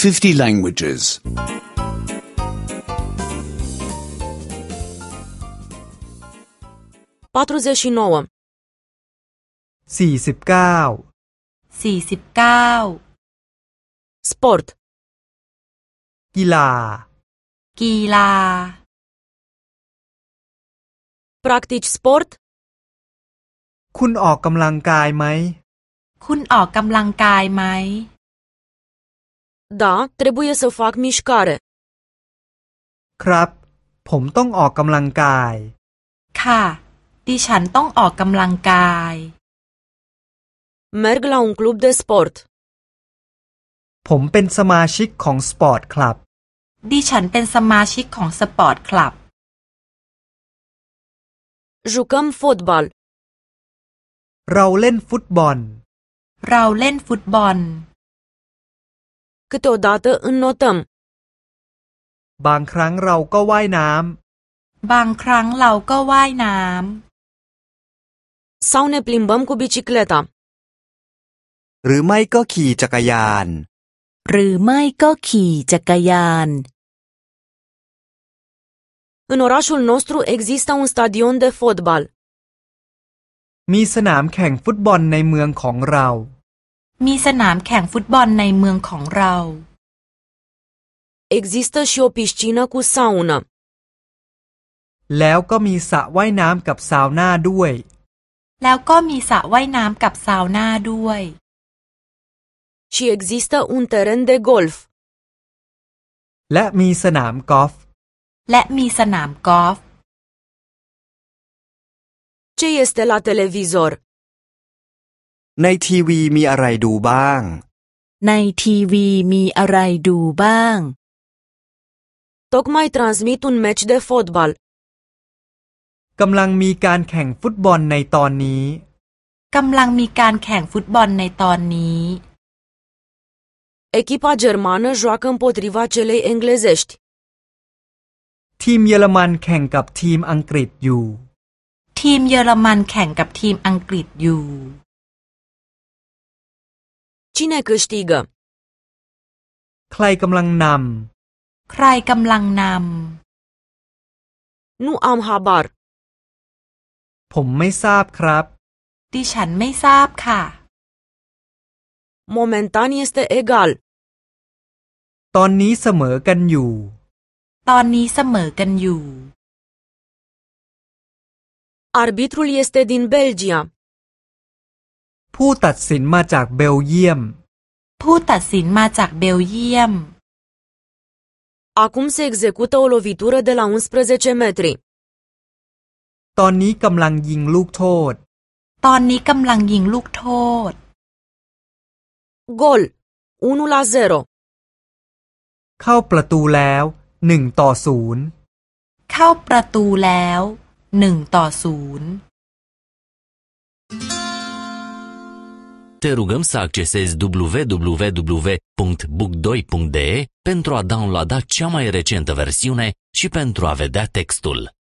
50 languages. 49 49 Sport กีฬากีฬา Practici sport? คุณออกกำลังกายไหมคุณออกกำลังกายไหม Da, trebuie să fac mișcare. ครับ ผมต้องออกกำลังกายค่ะ ดิฉันต้องออกกำลังกาย Merg la un club de sport. ผมเป็นสมาชิกของสปอร์ตคลับดิฉันเป็นสมาชิกของสปอร์ตคลับ Jucăm fotbal. เราเล่นฟุตบอลเราเล่นฟุตบอล Câteodată înnotăm. บางครั้งเราก็ว่ายน้ำบางครั้งเราก็ว่ายน้ Sau ne plimbăm cu bicicleta. หรือไม่ก็ขี่จักรยานหรือไม่ก็ขี่จักรยาน În orașul nostru există un stadion de fotbal. มีสนามแข่งฟุตบอลในเมืองของเราำ มีสนามแข่งฟุตบอลในเมืองของเรา Există și o piscină cu saună. แล้วก็มีสระว่ายน้ำกับซาวน่าด้วยแล้วก็มีสระว่ายน้ำกับซาวน่าด้วย Și există un teren de golf. และมีสนามกอล์ฟและมีสนามกอล์ฟ Ce este la televizor? ในทีวีมีอะไรดูบ้างในทีวีมีอะไรดูบ้าง Tocmai transmit un meci de fotbal. กำลังมีการแข่งฟุตบอลในตอนนี้กำลังมีการแข่งฟุตบอลในตอนนี้ Echipa germană joacă împotriva celei englezești. ทีมเยอรมันแข่งกับทีมอังกฤษอยู่ทีมเยอรมันแข่งกับทีมอังกฤษอยู่ Cine câștigă? ใครกำลังนใครกำลังน Nu am habar. ำ ผมไม่ทราบครับำ ดิฉันไม่ทราบค่ะ Momentan este egal. ตอนนี้เสมอกันอยู่ตอนนี้เสมอกันอยู่ Arbitrul este din Belgia. ผู้ตัดสินมาจากเบลเยียมผู้ตัดสินมาจากเบลเยียม Acum se execută o lovitură de la 11 metri. ตอนนี้กำลังยิงลูกโทษตอนนี้กำลังยิงลูกโทษ Gol. 1-0. เข้าประตูแล้ว1-0 เข้าประตูแล้ว1-0 Te rugăm să accesezi www.book2.de pentru a downloada cea mai recentă versiune și pentru a vedea textul.